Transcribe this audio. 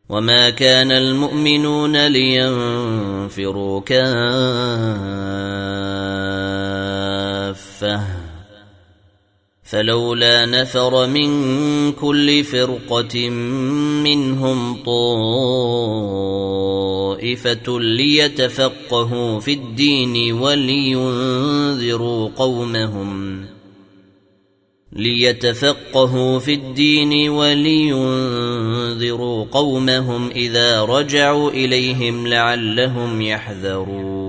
وما كان المؤمنون لينفروا كافة فلولا نفر من كل فرقة منهم طائفة ليتفقهوا في الدين ولينذروا قومهم إذا رجعوا إليهم لعلهم يحذرون.